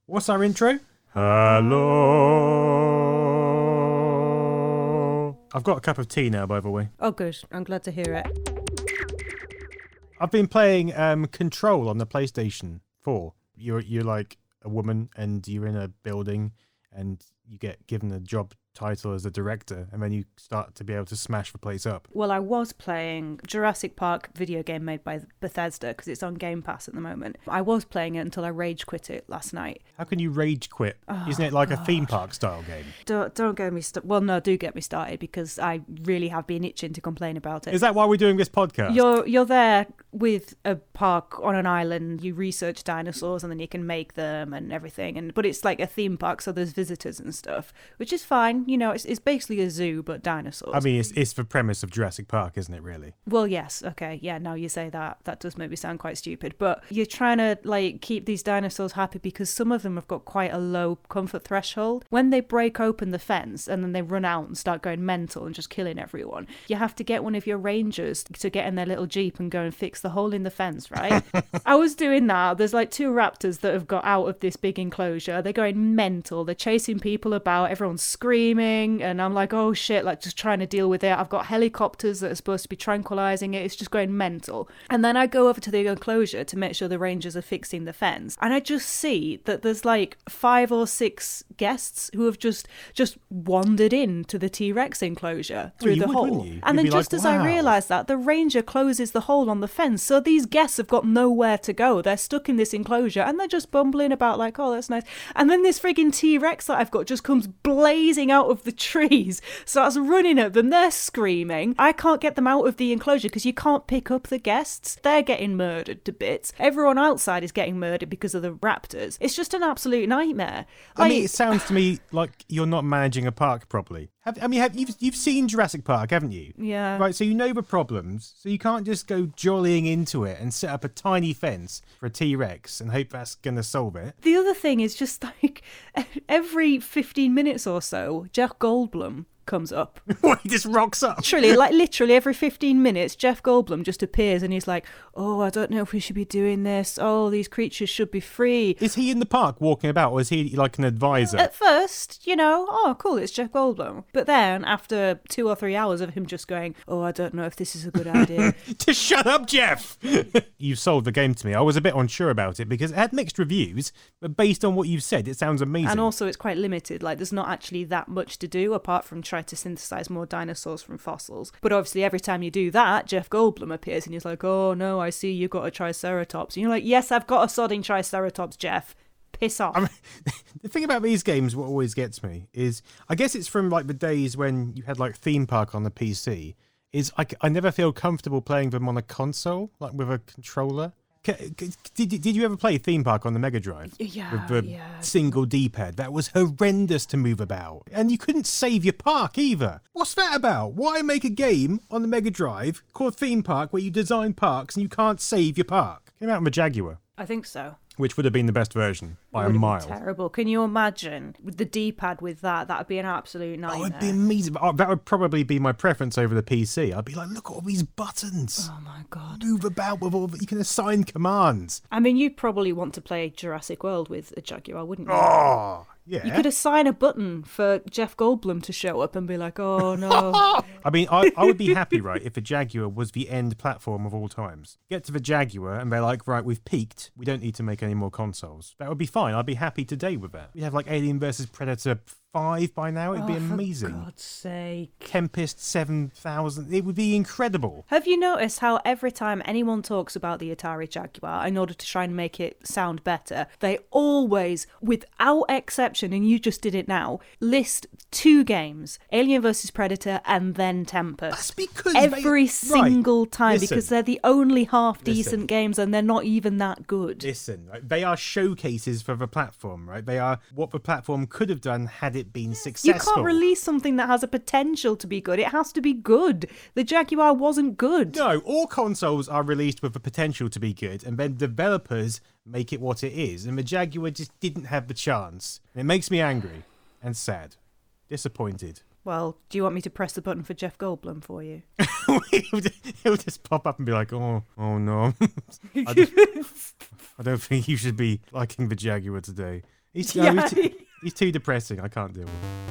What's our intro? Hello. I've got a cup of tea now, by the way. Oh, good. I'm glad to hear it. I've been playing Control on the PlayStation 4. You're like a woman and you're in a building and you get given a job title as a director, and then you start to be able to smash the place up. Well, I was playing Jurassic Park video game made by Bethesda because it's on Game Pass at the moment. I was playing it until I rage quit it last night. How can you rage quit? Isn't it like a theme park style game? Don't get me started. Well, no, do get me started because I really have been itching to complain about it. Is that why we're doing this podcast? You're there with a park on an island. You research dinosaurs and then you can make them and everything. But it's like a theme park, so there's visitors and stuff, which is fine. You know, it's basically a zoo, but dinosaurs. I mean, it's the premise of Jurassic Park, isn't it, really? Well, yes. Okay. Yeah, now you say that. That does maybe sound quite stupid. But you're trying to, like, keep these dinosaurs happy because some of them have got quite a low comfort threshold. When they break open the fence and then they run out and start going mental and just killing everyone, you have to get one of your rangers to get in their little Jeep and go and fix the hole in the fence, right? I was doing that. There's, like, 2 raptors that have got out of this big enclosure. They're going mental. They're chasing people about. Everyone's screaming. And I'm like, oh shit, like just trying to deal with it. I've got helicopters that are supposed to be tranquilizing it. It's just going mental. And then I go over to the enclosure to make sure the rangers are fixing the fence. And I just see that there's like 5 or 6 guests who have just wandered into the T-Rex enclosure through the hole. And then just as I realise that, the ranger closes the hole on the fence. So these guests have got nowhere to go. They're stuck in this enclosure and they're just bumbling about like, oh, that's nice. And then this frigging T-Rex that I've got just comes blazing out of the trees, starts running at them. They're screaming. I can't get them out of the enclosure because you can't pick up the guests. They're getting murdered to bits. Everyone outside is getting murdered because of the raptors. It's just an absolute nightmare. I mean, it sounds to me like you're not managing a park properly. You've seen Jurassic Park, haven't you? Yeah. Right, so you know the problems, so you can't just go jollying into it and set up a tiny fence for a T-Rex and hope that's going to solve it. The other thing is just like every 15 minutes or so, Jeff Goldblum comes up. What, he just rocks up? Literally every 15 minutes, Jeff Goldblum just appears and he's like, oh, I don't know if we should be doing this. Oh, these creatures should be free. Is he in the park walking about, or is he like an advisor? At first, oh, cool, it's Jeff Goldblum. But then, after 2 or 3 hours of him just going, oh, I don't know if this is a good idea. Just shut up, Jeff! You sold the game to me. I was a bit unsure about it because it had mixed reviews, but based on what you've said, it sounds amazing. And also, it's quite limited. Like, there's not actually that much to do apart from try to synthesize more dinosaurs from fossils. But obviously every time you do that, Jeff Goldblum appears and he's like, oh no, I see you've got a Triceratops. And you're like, yes, I've got a sodding Triceratops, Jeff. Piss off. I mean, the thing about these games, what always gets me is, I guess it's from like the days when you had like Theme Park on the PC, is I never feel comfortable playing them on a console, like with a controller. Did you ever play Theme Park on the Mega Drive? Yeah. With the single D-pad? That was horrendous to move about. And you couldn't save your park either. What's that about? Why make a game on the Mega Drive called Theme Park where you design parks and you can't save your park? Came out on the Jaguar. I think so. Which would have been the best version by a mile. Terrible. Can you imagine with the D-pad with that? That would be an absolute nightmare. Oh, it'd be amazing. That would probably be my preference over the PC. I'd be like, look at all these buttons. Oh my God. Move about with all. You can assign commands. I mean, you'd probably want to play Jurassic World with a Jaguar, wouldn't you? Oh, yeah. You could assign a button for Jeff Goldblum to show up and be like, oh no. I mean, I would be happy, right, if the Jaguar was the end platform of all times. Get to the Jaguar and they're like, right, we've peaked. We don't need to make any more consoles. That would be fine. I'd be happy today with that. We'd have like Alien vs. Predator 5 by now. It'd be amazing. For God's sake. Tempest 7000. It would be incredible. Have you noticed how every time anyone talks about the Atari Jaguar, in order to try and make it sound better, they always, without exception, and you just did it now, list 2 games, Alien vs. Predator and then Tempest. That's because every single time, listen, because they're the only half-decent games and they're not even that good. Listen, right, they are showcases for the platform, right? They are what the platform could have done had it been successful. You can't release something that has a potential to be good. It has to be good. The Jaguar wasn't good. No, all consoles are released with the potential to be good, and then developers make it what it is. And the Jaguar just didn't have the chance. And it makes me angry and sad. Disappointed. Well, do you want me to press the button for Jeff Goldblum for you? He'll just pop up and be like, oh no. I don't think you should be liking the Jaguar today. He's Yeah. he's too depressing. I can't deal with it.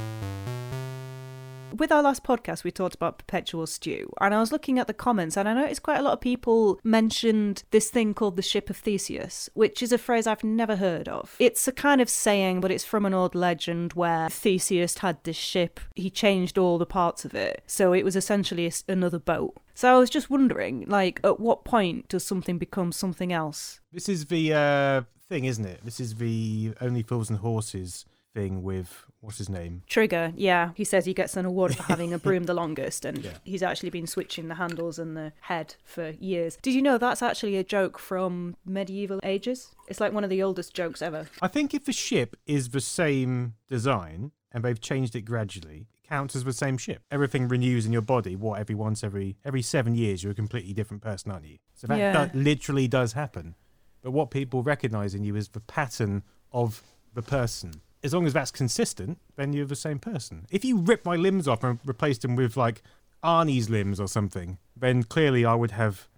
With our last podcast, we talked about perpetual stew, and I was looking at the comments, and I noticed quite a lot of people mentioned this thing called the Ship of Theseus, which is a phrase I've never heard of. It's a kind of saying, but it's from an old legend where Theseus had this ship, he changed all the parts of it, so it was essentially another boat. So I was just wondering, like, at what point does something become something else? This is the thing, isn't it? This is the Only Fools and Horses thing with, what's his name? Trigger, yeah. He says he gets an award for having a broom the longest, and Yeah. he's actually been switching the handles and the head for years. Did you know that's actually a joke from medieval ages? It's like one of the oldest jokes ever. I think if the ship is the same design and they've changed it gradually, it counts as the same ship. Everything renews in your body. What, every 7 years you're a completely different person, aren't you? So that Yeah. literally does happen. But what people recognise in you is the pattern of the person. As long as that's consistent, then you're the same person. If you rip my limbs off and replaced them with like Arnie's limbs or something, then clearly I would have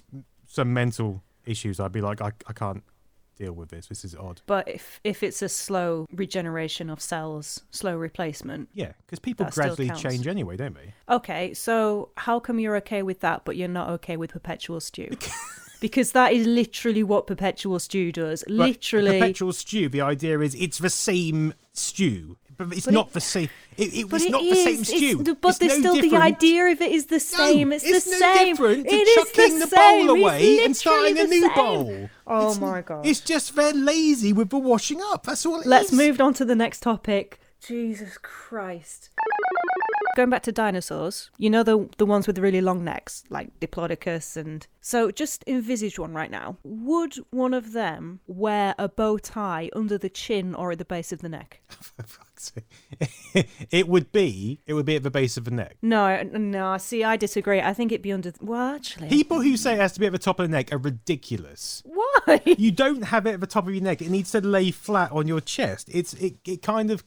some mental issues. I'd be like, I can't deal with this. This is odd. But if it's a slow regeneration of cells, slow replacement. Yeah, because people That still gradually counts. change anyway, don't they? Okay, so how come you're okay with that, but you're not okay with perpetual stew? Because that is literally what perpetual stew does. But Literally. perpetual stew, the idea is it's the same stew. But it's But not it- the same. But It's it not the is, same stew. But It's there's no still the different. idea of it is the same. No, it's it's the no same. different to It is chucking the same. bowl It's away and starting a literally new the same. bowl. Oh It's- my God. It's just they're lazy with the washing up. That's all it Let's is. move on to the next topic. Jesus Christ. Going back to dinosaurs, you know the ones with the really long necks, like Diplodocus, and so just envisage one right now. Would one of them wear a bow tie under the chin or at the base of the neck? For fuck's sake. It would be at the base of the neck. No, see, I disagree. I think it'd be under... Well, actually... People who say it has to be at the top of the neck are ridiculous. Why? You don't have it at the top of your neck. It needs to lay flat on your chest. It kind of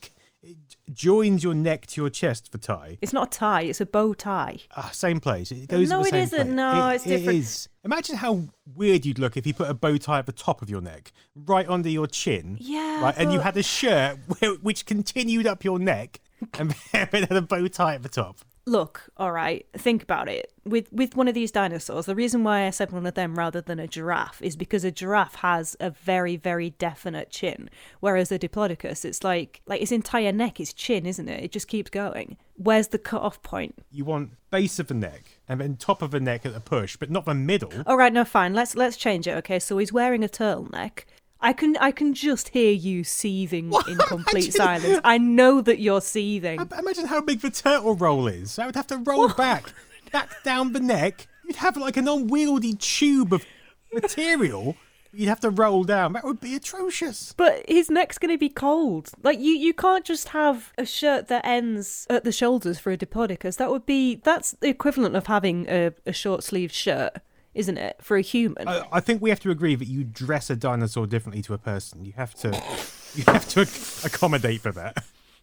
joins your neck to your chest, the tie. It's not a tie, it's a bow tie. Same place. It goes No, at the it same isn't. place. No, it's different. It is. Imagine how weird you'd look if you put a bow tie at the top of your neck, right under your chin. Yeah, Right, and you but- had a shirt which continued up your neck and then had a bow tie at the top. Look, all right, think about it. With one of these dinosaurs, the reason why I said one of them rather than a giraffe is because a giraffe has a very, very definite chin, whereas a Diplodocus, it's like its entire neck is chin, isn't it? It just keeps going. Where's the cut-off point? You want base of the neck and then top of the neck at a push, but not the middle. All right, no, fine. Let's change it. Okay, so he's wearing a turtleneck. I can just hear you seething in complete Imagine- silence. I know that you're seething. Imagine how big the turtle roll is. I would have to roll back down the neck. You'd have like an unwieldy tube of material you'd have to roll down. That would be atrocious. But his neck's going to be cold. Like, you can't just have a shirt that ends at the shoulders for a Diplodocus. That's the equivalent of having a short-sleeved shirt, isn't it, for a human? I think we have to agree that you dress a dinosaur differently to a person. You have to accommodate for that.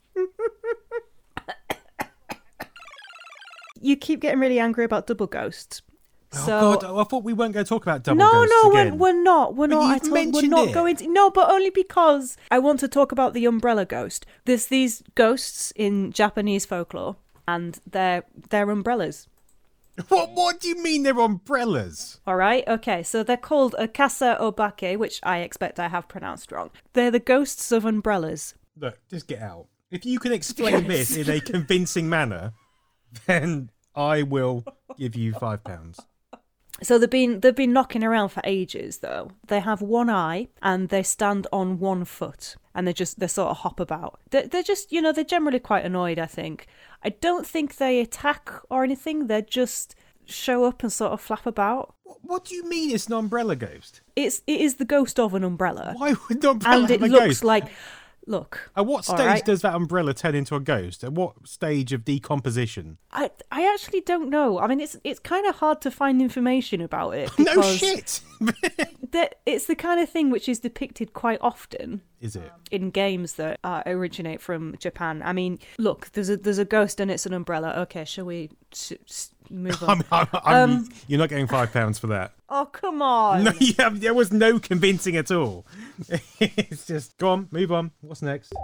You keep getting really angry about double ghosts. So, Oh God! I thought we weren't going to talk about double no, ghosts again. we're not. We're not. you've We're mentioned not it. going to. No, but only because I want to talk about the umbrella ghost. There's these ghosts in Japanese folklore, and they're umbrellas. What do you mean they're umbrellas? All right, okay, so they're called Akasa Obake, which I expect I have pronounced wrong. They're the ghosts of umbrellas. Look, just get out. If you can explain this in a convincing manner, then I will give you £5. So they've been knocking around for ages, though. They have one eye and they stand on one foot, and they sort of hop about. They're just, they're generally quite annoyed, I think. I don't think they attack or anything. They just show up and sort of flap about. What do you mean it's an umbrella ghost? It is the ghost of an umbrella. Why would an umbrella And it have a looks ghost? like... Look. At what all stage right? does that umbrella turn into a ghost? At what stage of decomposition? I actually don't know. I mean, it's kind of hard to find information about it. No because shit! it's the kind of thing which is depicted quite often is it? In games that originate from Japan. I mean, look, there's a ghost and it's an umbrella. Okay, shall we move on? You're not getting £5 for that. Oh, come on. No, yeah, there was no convincing at all. It's just, go on, move on. What's next?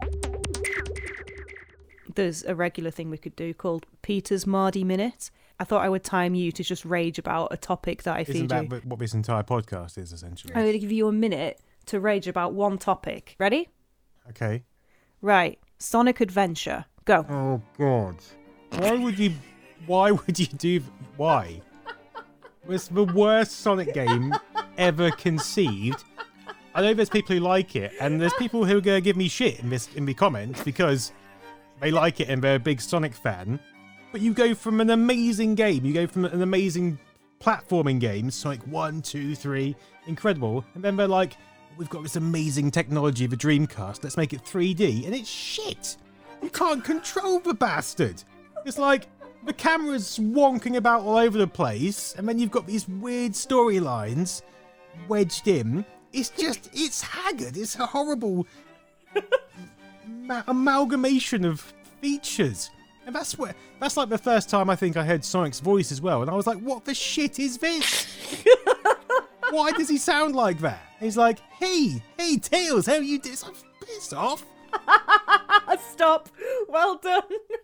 There's a regular thing we could do called Peter's Mardy Minute. I thought I would time you to just rage about a topic that I feed you. Isn't that what this entire podcast is, essentially? I'm going to give you a minute to rage about one topic. Ready? Okay. Right. Sonic Adventure. Go. Oh, God. Why? It's the worst Sonic game ever conceived. I know there's people who like it, and there's people who are going to give me shit in the comments because they like it and they're a big Sonic fan. But you go from an amazing game, you go from an amazing platforming game, Sonic 1, 2, 3, incredible, and then they're like, we've got this amazing technology, the Dreamcast, let's make it 3D, and it's shit! You can't control the bastard! It's like, the camera's wonking about all over the place, and then you've got these weird storylines wedged in. It's haggard, it's a horrible amalgamation of features. And that's like the first time I think I heard Sonic's voice as well, and I was like, what the shit is this? Why does he sound like that? He's like, hey, Tails, how you do? So piss off. Stop. Well done.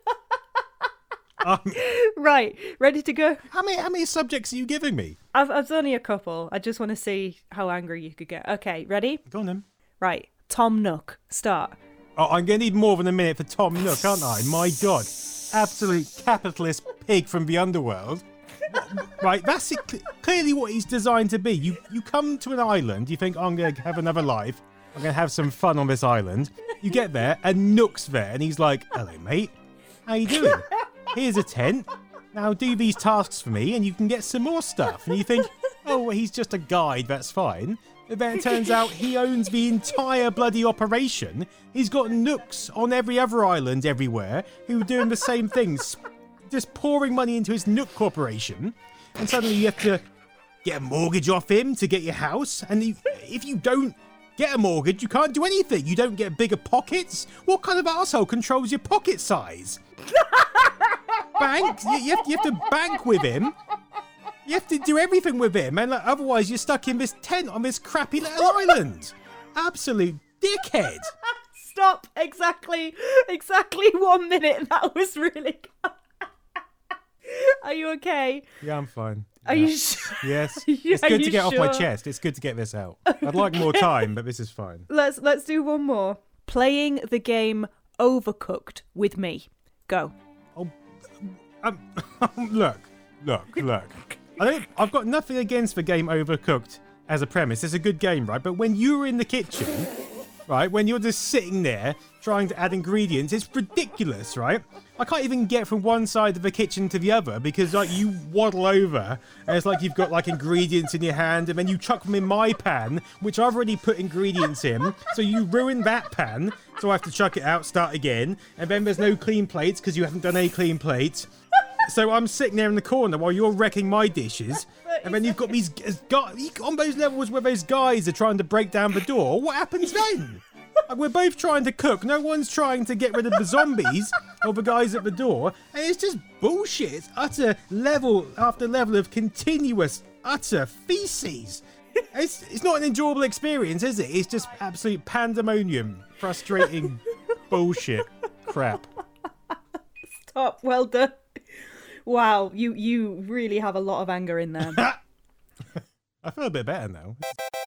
Right, ready to go? How many subjects are you giving me? I've only a couple. I just want to see how angry you could get. Okay, ready? Go on then. Right, Tom Nook, start. Oh, I'm going to need more than a minute for Tom Nook, aren't I? My God. Absolute capitalist pig from the underworld. Right, that's it, clearly what he's designed to be. You come to an island, you think, oh, I'm going to have another life. I'm going to have some fun on this island. You get there, and Nook's there, and he's like, hello, mate. How you doing? Here's a tent. Now do these tasks for me, and you can get some more stuff. And you think, oh, well, he's just a guide, that's fine. But then it turns out he owns the entire bloody operation. He's got Nooks on every other island everywhere who are doing the same things, just pouring money into his Nook corporation. And suddenly you have to get a mortgage off him to get your house. And if you don't get a mortgage, you can't do anything. You don't get bigger pockets. What kind of arsehole controls your pocket size? Bank? You have to bank with him. You have to do everything with him, and otherwise you're stuck in this tent on this crappy little island. Absolute dickhead. Stop. Exactly 1 minute. That was really good. Are you okay? Yeah, I'm fine. Are you sure? Yes. It's good to get off my chest. It's good to get this out. I'd like more time, but this is fine. Let's do one more. Playing the game Overcooked with me. Go. Oh, look. I've got nothing against the game Overcooked as a premise. It's a good game, right? But when you're in the kitchen, right, when you're just sitting there trying to add ingredients, it's ridiculous, right? I can't even get from one side of the kitchen to the other because like you waddle over and it's like you've got like ingredients in your hand and then you chuck them in my pan, which I've already put ingredients in. So you ruin that pan, so I have to chuck it out, start again, and then there's no clean plates because you haven't done any clean plates. So I'm sitting there in the corner while you're wrecking my dishes, and then you've got these guys on those levels where those guys are trying to break down the door. What happens then? Like, we're both trying to cook. No one's trying to get rid of the zombies or the guys at the door, and it's just bullshit. It's utter level after level of continuous utter feces. It's not an enjoyable experience, is it? It's just absolute pandemonium, frustrating bullshit crap. Stop. Well done. Wow, you really have a lot of anger in there. I feel a bit better now.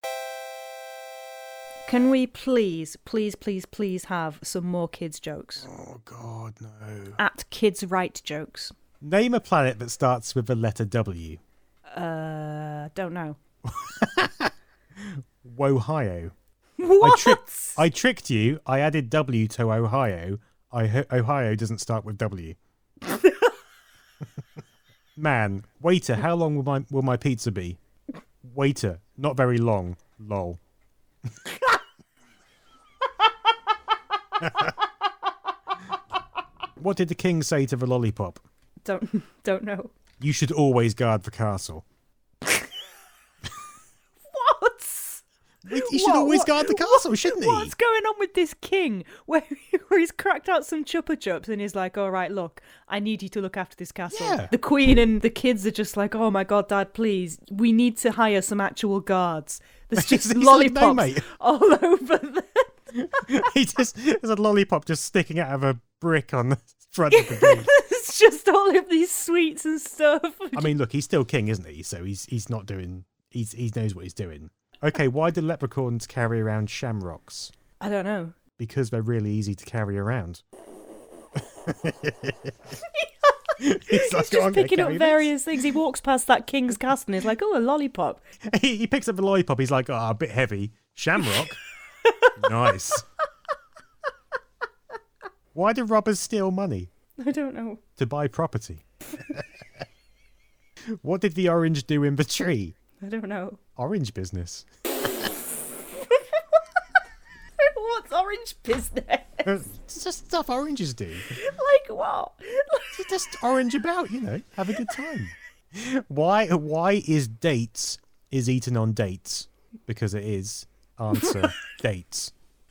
Can we please have some more kids' jokes? Oh, God, no. At Kids Write Jokes. Name a planet that starts with the letter W. Don't know. Wohio. What? I tricked you. I added W to Ohio. Ohio doesn't start with W. Man, waiter, how long will my pizza be? Waiter, not very long. Lol. What did the king say to the lollipop? Don't know. You should always guard the castle. What? He should always guard the castle, shouldn't he? What's going on with this king where he's cracked out some chupa chups and he's like, all right, look, I need you to look after this castle. Yeah. The queen and the kids are just like, oh my God, Dad, please, we need to hire some actual guards. There's just He's lollipops like, no, mate. all over There's a lollipop just sticking out of a brick on the front of the gate. It's just all of these sweets and stuff. I mean, look, he's still king, isn't he? So he's not doing. He knows what he's doing. Okay, why do leprechauns carry around shamrocks? I don't know. Because they're really easy to carry around. He's He's just picking up various things. He walks past that king's castle and he's like, oh, a lollipop. He picks up a lollipop. He's like, oh, a bit heavy. Shamrock? Nice. Why do robbers steal money? I don't know. To buy property. What did the orange do in the tree? I don't know. Orange business. What's orange business? It's just stuff oranges do. Like what? You just orange about, have a good time. Why is dates is eaten on dates? Because it is. Answer, dates.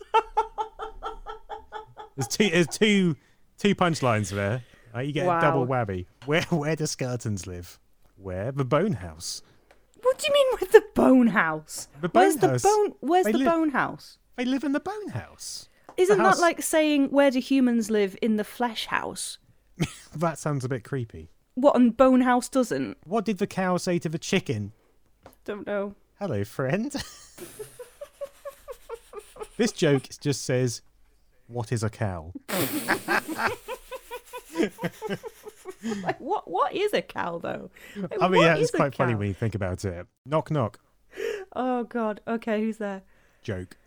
There's two punchlines there. You get a double whammy. Where do skeletons live? Where? The bone house. What do you mean with the bone house? The bone house. Where's the bone house? They live in the bone house. Isn't that like saying, where do humans live in the flesh house? That sounds a bit creepy. What, and bone house doesn't? What did the cow say to the chicken? Don't know. Hello, friend. This joke just says, what is a cow? Like, what is a cow, though? Like, I mean, yeah, it's quite funny when you think about it. Knock, knock. Oh, God. Okay, who's there? Joke.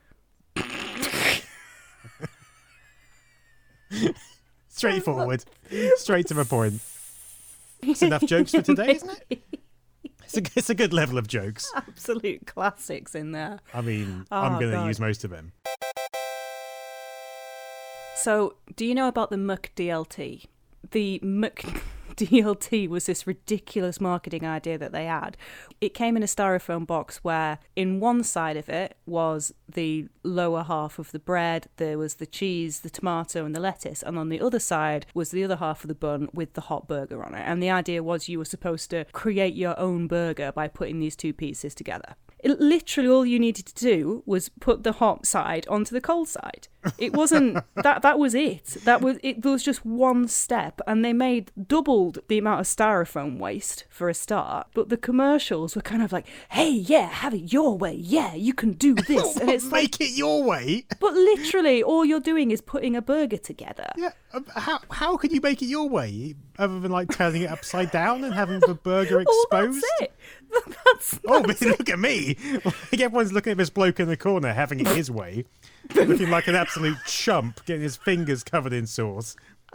Straightforward. Straight to the point. It's enough jokes for today, isn't it? It's a good level of jokes. Absolute classics in there. I mean, I'm going to use most of them. So, do you know about the McDLT? The McDLT was this ridiculous marketing idea that they had. It came in a styrofoam box where in one side of it was the lower half of the bread, there was the cheese, the tomato and the lettuce, and on the other side was the other half of the bun with the hot burger on it. And the idea was you were supposed to create your own burger by putting these two pieces together. Literally all you needed to do was put the hot side onto the cold side. It wasn't that was it. There was just one step, and they doubled the amount of styrofoam waste for a start. But the commercials were kind of like, hey, yeah, have it your way. Yeah, you can do this. And it's Make it your way. But literally all you're doing is putting a burger together. Yeah. How could you make it your way other than like turning it upside down and having the burger exposed? Oh, that's it. But look at me. Like everyone's looking at this bloke in the corner having it his way, looking like an absolute chump, getting his fingers covered in sauce.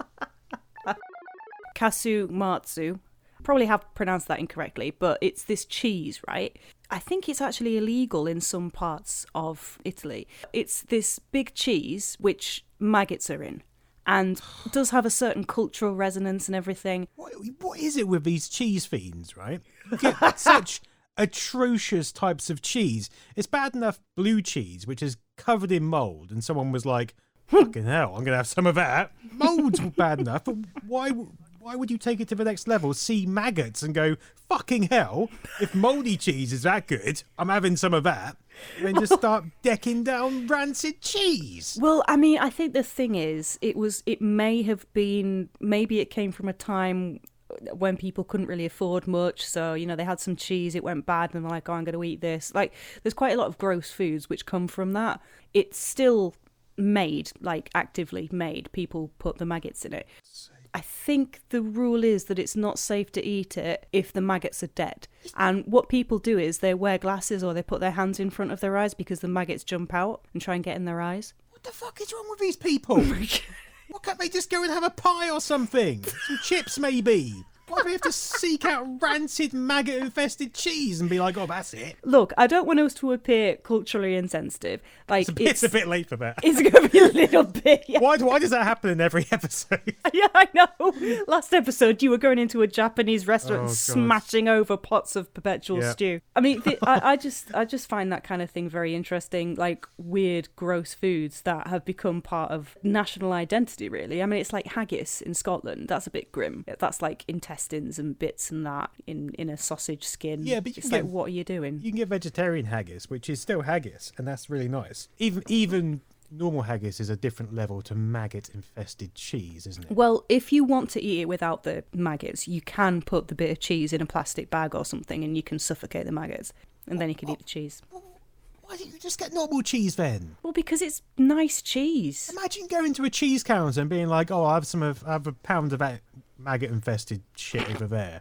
Casu Matsu. Probably have pronounced that incorrectly, but it's this cheese, right? I think it's actually illegal in some parts of Italy. It's this big cheese which maggots are in, and does have a certain cultural resonance and everything. What is it with these cheese fiends, right? You get such atrocious types of cheese. It's bad enough blue cheese, which is covered in mould, and someone was like, fucking hell, I'm going to have some of that. Mould's bad enough, but why would you take it to the next level, see maggots and go, fucking hell, if mouldy cheese is that good, I'm having some of that, and then just start decking down rancid cheese? Well, I mean, I think the thing is, it may have been, maybe it came from a time when people couldn't really afford much, so they had some cheese, it went bad, and they're like, oh, I'm going to eat this. Like, there's quite a lot of gross foods which come from that. It's still made, like actively made, people put the maggots in it. I think the rule is that it's not safe to eat it if the maggots are dead. And what people do is they wear glasses or they put their hands in front of their eyes because the maggots jump out and try and get in their eyes. What the fuck is wrong with these people? Why can't they just go and have a pie or something? Some chips, maybe. Why do we have to seek out rancid, maggot-infested cheese and be like, oh, that's it? Look, I don't want us to appear culturally insensitive. Like, It's a bit late for that. It's going to be a little bit. Yeah. Why does that happen in every episode? Yeah, I know. Last episode, you were going into a Japanese restaurant and God. smashing over pots of perpetual stew. I mean, I just find that kind of thing very interesting. Like weird, gross foods that have become part of national identity. Really, I mean, it's like haggis in Scotland. That's a bit grim. That's like intestines and bits and that in a sausage skin. Yeah, but it's like, what are you doing? You can get vegetarian haggis, which is still haggis, and that's really nice. Even normal haggis is a different level to maggot-infested cheese, isn't it? Well, if you want to eat it without the maggots, you can put the bit of cheese in a plastic bag or something, and you can suffocate the maggots, and then you can eat the cheese. Why don't you just get normal cheese then? Well, because it's nice cheese. Imagine going to a cheese counter and being like, "Oh, I have a pound of that maggot-infested shit over there."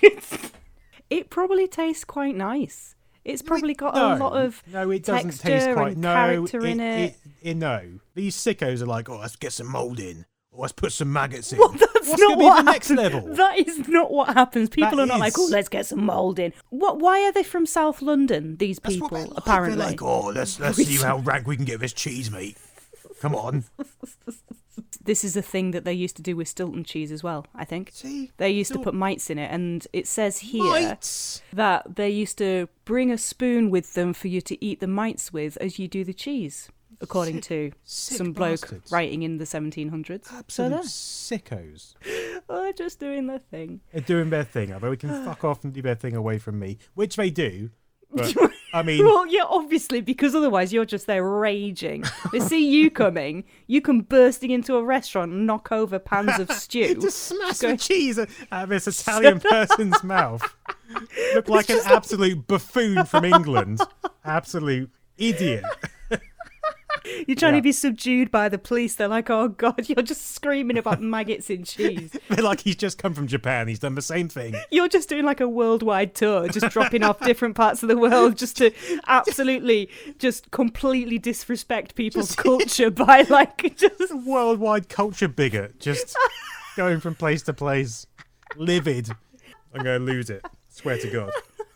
It probably tastes quite nice. It's probably got a lot of it doesn't texture taste quite and character in it. No, these sickos are like, "Oh, let's get some mould in. Or let's put some maggots in." Well, that's What's not gonna what be the next happens. level? That is not what happens. People That are not like, is. "Oh, let's get some mould in." Why are they from South London? These That's people, what they're like. apparently. They're like, "Oh, let's see how rank we can get this cheese, mate. Come on." This is a thing that they used to do with Stilton cheese as well, I think. See? They used to put mites in it, and it says here Mites? that they used to bring a spoon with them for you to eat the mites with as you do the cheese, according to sick some bloke bastards. writing in the 1700s. Absolute So sickos. they're just doing their thing. They're doing their thing. But we can fuck off and do their thing away from me, which they do. But I mean, Well, yeah, obviously, because otherwise you're just there raging. They see you coming, you come bursting into a restaurant and knock over pans of stew. just smash the cheese out of this Italian person's mouth. Look like an absolute buffoon from England. Absolute idiot. You're trying Yeah. to be subdued by the police. They're like, oh, God, you're just screaming about maggots in cheese. They're like, he's just come from Japan. He's done the same thing. You're just doing like a worldwide tour, just dropping off different parts of the world just to absolutely, just completely disrespect people's culture by like just... Worldwide culture bigot. Just going from place to place. Livid. I'm going to lose it. Swear to God.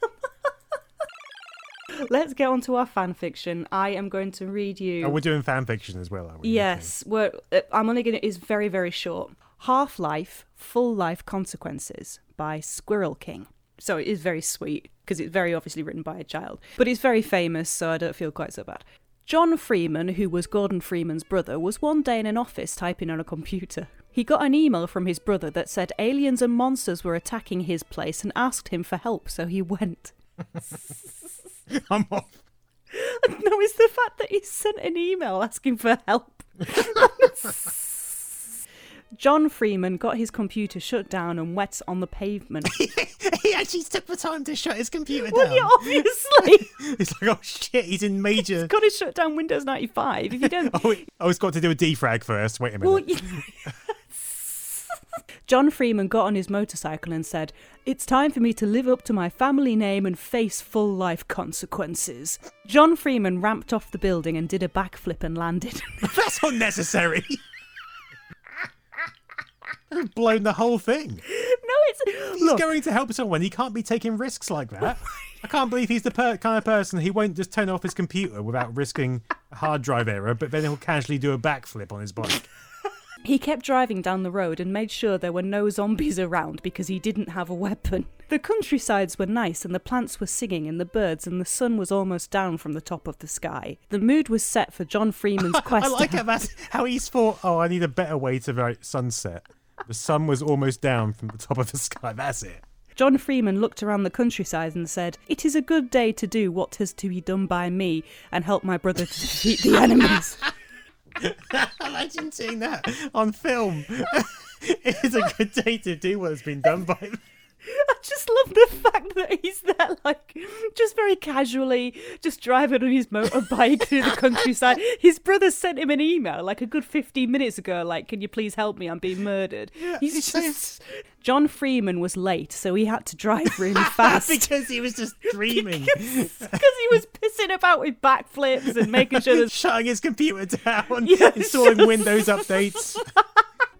Let's get on to our fan fiction. I am going to read you... Oh, we're doing fan fiction as well, aren't we? Yes, I'm only going to... It's very, very short. Half-Life, Full-Life Consequences by Squirrel King. So it is very sweet, because it's very obviously written by a child. But it's very famous, so I don't feel quite so bad. John Freeman, who was Gordon Freeman's brother, was one day in an office typing on a computer. He got an email from his brother that said aliens and monsters were attacking his place and asked him for help, so he went. I'm off. No, it's the fact that he sent an email asking for help. John Freeman got his computer shut down and wet on the pavement. He actually took the time to shut his computer Well, down. yeah, obviously. It's like, oh shit, he's in major... Got to shut down Windows 95. If you don't... Oh, it's got to do a defrag first. Wait a minute. Well, John Freeman got on his motorcycle and said, "It's time for me to live up to my family name and face full life consequences." John Freeman ramped off the building and did a backflip and landed. That's unnecessary. I've blown the whole thing. No, it's... He's going to help someone. He can't be taking risks like that. I can't believe he's the kind of person who won't just turn off his computer without risking a hard drive error, but then he'll casually do a backflip on his bike. He kept driving down the road and made sure there were no zombies around because he didn't have a weapon. The countrysides were nice and the plants were singing and the birds and the sun was almost down from the top of the sky. The mood was set for John Freeman's quest. I like how he's thought, oh, I need a better way to write sunset. The sun was almost down from the top of the sky. That's it. John Freeman looked around the countryside and said, "It is a good day to do what has to be done by me and help my brother to defeat the enemies." Imagine seeing that on film. It is a good day to do what has been done by me. I just love the fact that he's there, like, just very casually, just driving on his motorbike through the countryside. His brother sent him an email, like, a good 15 minutes ago, like, "Can you please help me? I'm being murdered." Yeah, He's just... John Freeman was late, so he had to drive really fast. Because he was just dreaming. Because he was pissing about with backflips and making sure that... Shutting his computer down, Yeah, installing just- Windows updates.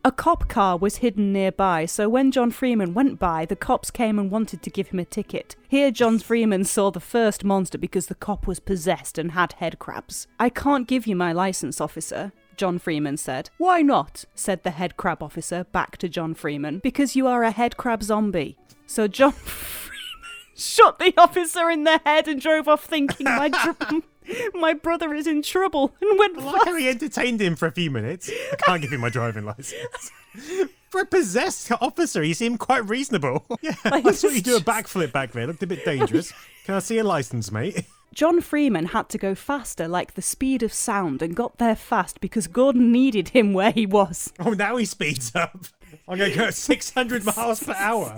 A cop car was hidden nearby, so when John Freeman went by, the cops came and wanted to give him a ticket. Here John Freeman saw the first monster because the cop was possessed and had head crabs. "I can't give you my license, officer," John Freeman said. "Why not?" said the head crab officer back to John Freeman. "Because you are a head crab zombie." So John Freeman shot the officer in the head and drove off thinking, my brother is in trouble, and went I like how he entertained him for a few minutes. I can't give him my driving license. For a possessed officer, he seemed quite reasonable. Yeah, I saw you do a backflip back there. Looked a bit dangerous. Can I see your license, mate? John Freeman had to go faster, like the speed of sound, and got there fast because Gordon needed him where he was. Oh, now he speeds up. I'm going to go at 600 miles per hour.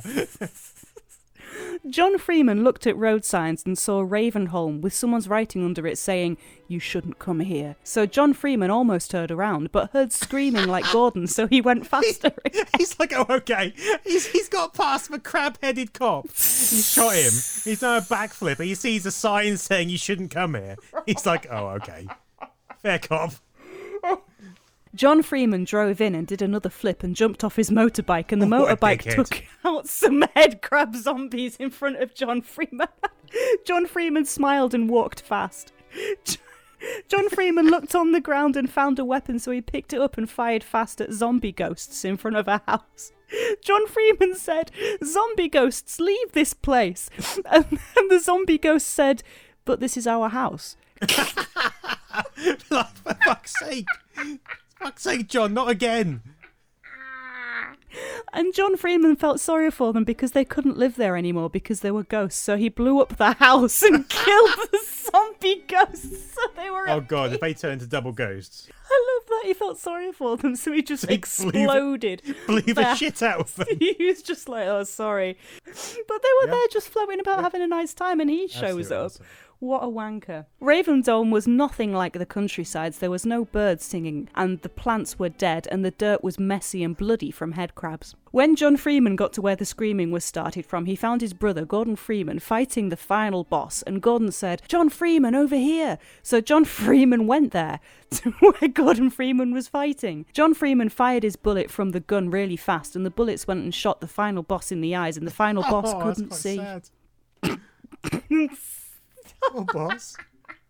John Freeman looked at road signs and saw Ravenholm with someone's writing under it saying, "You shouldn't come here." So John Freeman almost turned around, but heard screaming like Gordon, so he went faster. He's like, oh, okay. He's got past the crab-headed cop. He shot him. He's done a backflip, and he sees a sign saying you shouldn't come here. He's like, oh, okay. Fair cop. John Freeman drove in and did another flip and jumped off his motorbike, and the motorbike took out some head crab zombies in front of John Freeman. John Freeman smiled and walked fast. John Freeman looked on the ground and found a weapon, so he picked it up and fired fast at zombie ghosts in front of a house. John Freeman said, "Zombie ghosts, leave this place." And the zombie ghost said, "But this is our house." Like, for fuck's sake. Fuck's sake, John, not again. And John Freeman felt sorry for them because they couldn't live there anymore because they were ghosts. So he blew up the house and killed the zombie ghosts. So they were. Oh God! If they turned into double ghosts. I love that he felt sorry for them, so he just exploded. Blew the shit out of them. He was just like, "Oh, sorry," but they were there just floating about having a nice time, and he shows up. Awesome. What a wanker. Ravendome was nothing like the countrysides. There was no birds singing, and the plants were dead, and the dirt was messy and bloody from head crabs. When John Freeman got to where the screaming was started from, he found his brother, Gordon Freeman, fighting the final boss, and Gordon said, "John Freeman, over here!" So John Freeman went there to where Gordon Freeman was fighting. John Freeman fired his bullet from the gun really fast, and the bullets went and shot the final boss in the eyes, and the final boss couldn't see. Sad. Oh, boss.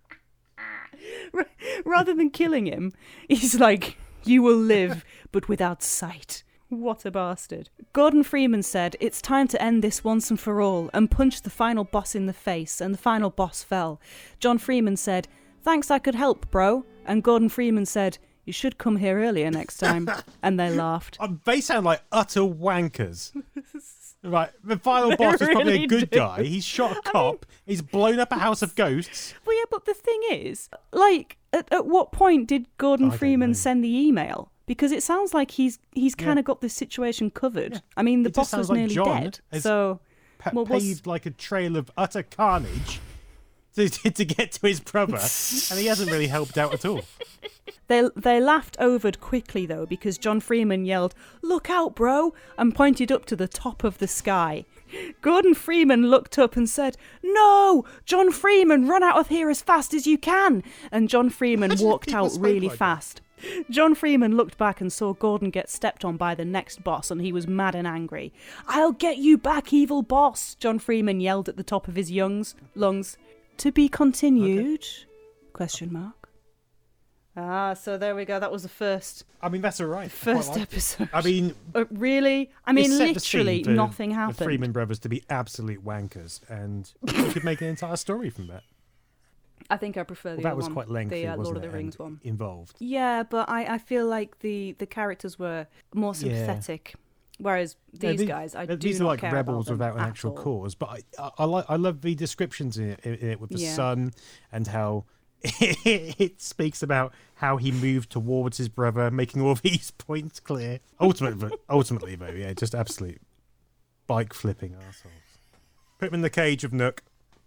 Rather than killing him, he's like, "You will live, but without sight." What a bastard. Gordon Freeman said, "It's time to end this once and for all," and punched the final boss in the face, and the final boss fell. John Freeman said, "Thanks, I could help, bro." And Gordon Freeman said, "You should come here earlier next time." And they laughed. They sound like utter wankers. Right, the final boss is probably a good guy. He's shot a cop. He's blown up a house of ghosts. Well, yeah, but the thing is, like, at what point did Gordon Freeman send the email? Because it sounds like he's kind of got this situation covered. Yeah. I mean, the boss was nearly dead. So paved like a trail of utter carnage to get to his brother, and he hasn't really helped out at all. They laughed over quickly, though, because John Freeman yelled, "Look out, bro," and pointed up to the top of the sky. Gordon Freeman looked up and said, "No! John Freeman, run out of here as fast as you can!" And John Freeman walked out really fast. John Freeman looked back and saw Gordon get stepped on by the next boss, and he was mad and angry. "I'll get you back, evil boss!" John Freeman yelled at the top of his lungs. "To be continued?" Question mark. So there we go. That was the first. I mean, that's all right. First episode. I mean, really? I mean, literally nothing happened. The Freeman brothers to be absolute wankers, and you could make an entire story from that. I think I prefer the other one. That was quite lengthy, the wasn't Lord of the Rings one. Involved. Yeah, but I feel like the characters were more sympathetic. Yeah. Whereas these guys, these are like rebels without an actual cause. But I love the descriptions in it with the sun and how it speaks about how he moved towards his brother, making all these points clear. Ultimately, though, yeah, just absolute bike flipping assholes. Put him in the cage of Nook.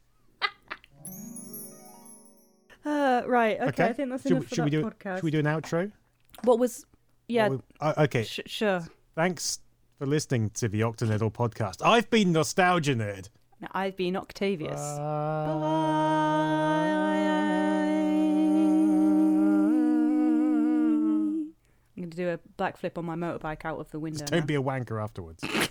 Right. Okay. I think that's enough for that podcast. Should we do an outro? What was? Yeah. Okay. Sure. Thanks for listening to the Octonedal podcast. I've been Nostalgia Nerd. I've been Octavius. Bye. I'm going going to do a backflip on my motorbike out of the window. Don't be a wanker afterwards.